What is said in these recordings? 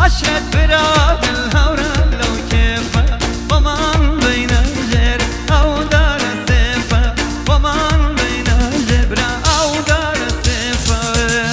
عشرة براد الهورة لو كيفة ومان بين الجر أو دار السيفة ومان بين الجبرة أو دار السيفة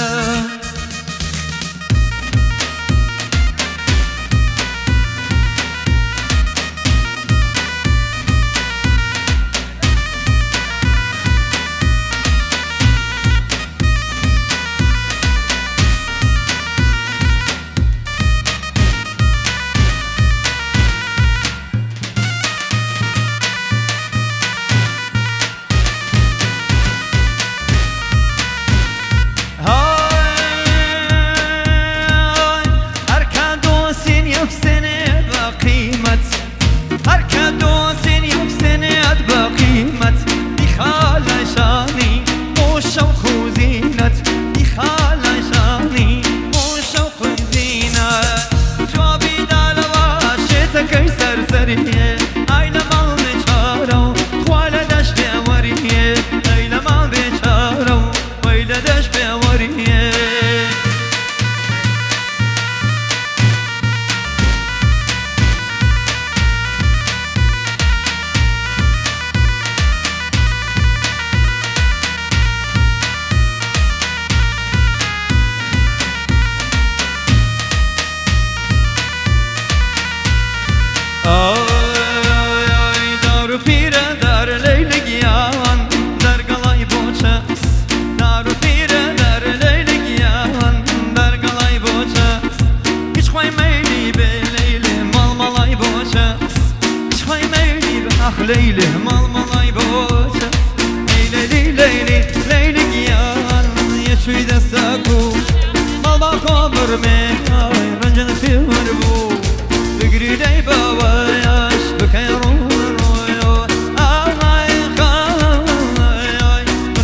ليلي مال ملاي بوجه ليلي ليلي ليلي قيان يشوي دستاكو مال باكو برمي رنجن في مربو بقري لي بواياش بكيرون رويو آي خاي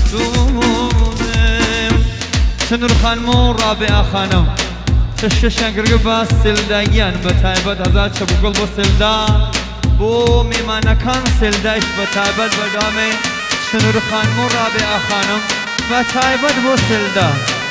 متوزم شنو الخان مو رابع خانم شششن قرقبا سلدايان بتايبت ازاد شبو قلبو سلدان بو میمانه کان سلدش و تایبت بدامه شنور خان مرابع خانم و تایبت بو سلده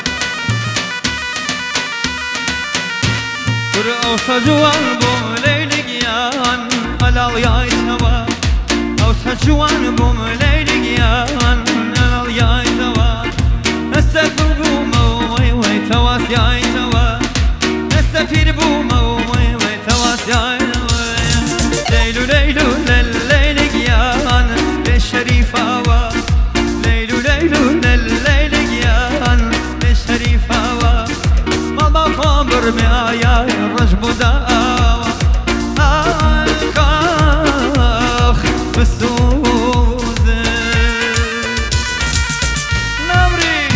بر اوسا جوان بوم لیلگیان علال یای توا اوسا جوان بوم لیلگیان علال یای توا استفر بوم وی وی تواس یای توا استفر بوم وی وی تواس یای توا ليلو ليلو لليل قيان للشريفة و ليلو ليلو لليل قيان للشريفة و ماما خبر معايا الرجب داوى آخ بالسوز نمري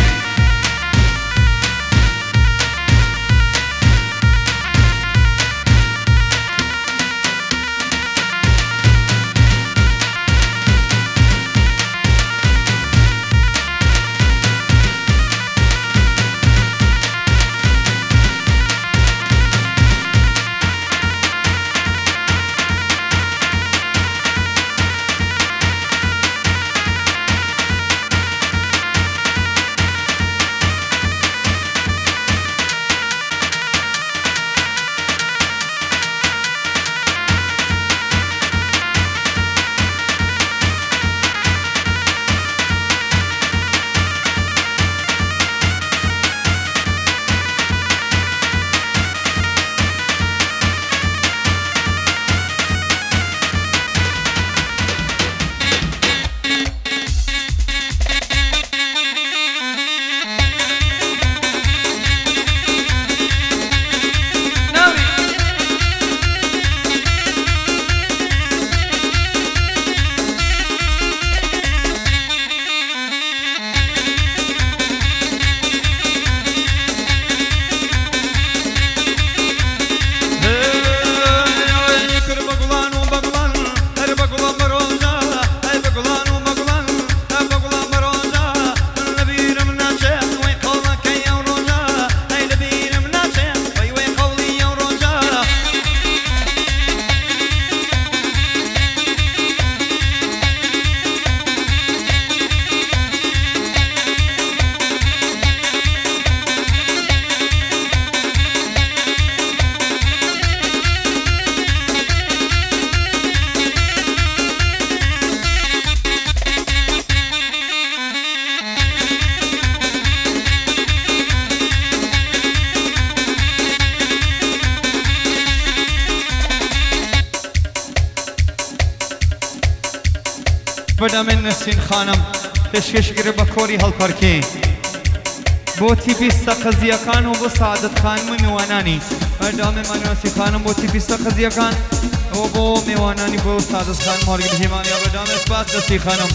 بدم من نسین خانم پشکش گره با کوری هەڵپەرکێ بۆ تیپیستە قەزیەکان و بۆ سعادەت خانم و میوانانی بەردەوامی ماناسی خانم بۆ تیپیستە قەزیەکان و بۆ میوانانی بۆ سعادەت خانم هەڵگری هێمانیا بەردەوامی سپاس دەستی خانم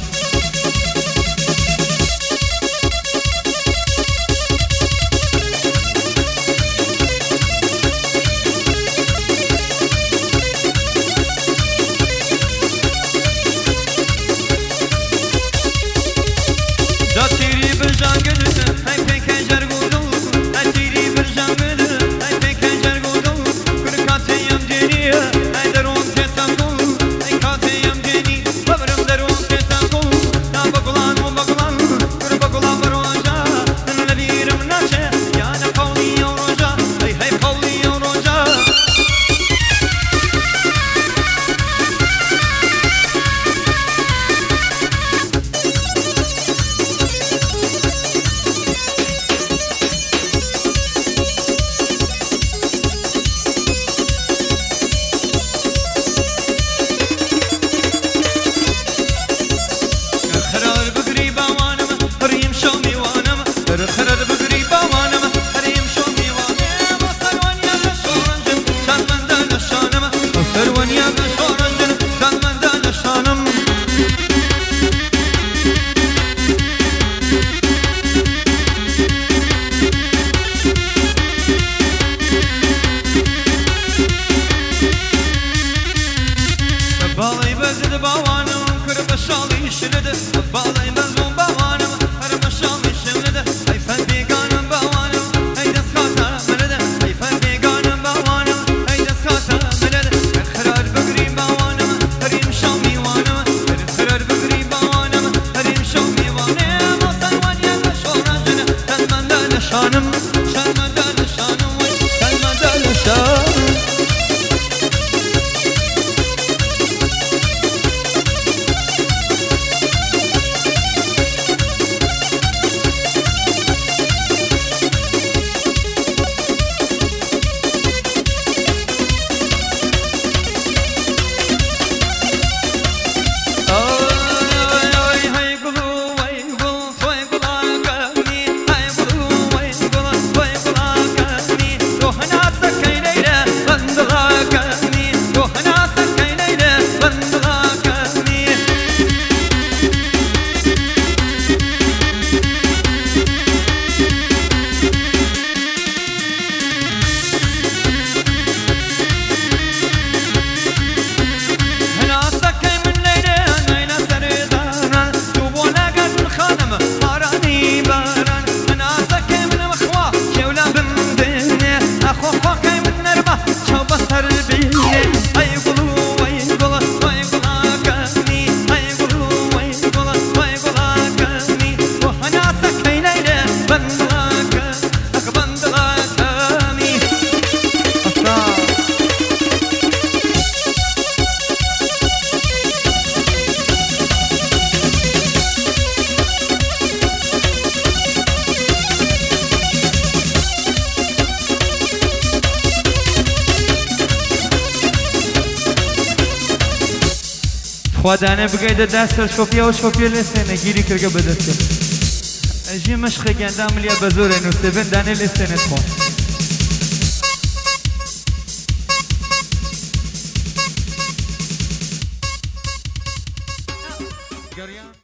خوادانه بگیده دست شوپیا و شوپیا لسنه گیری کرگه بدسته اجی مشخه گنده عملیه بزوره نو سیون دانه لسنه خواه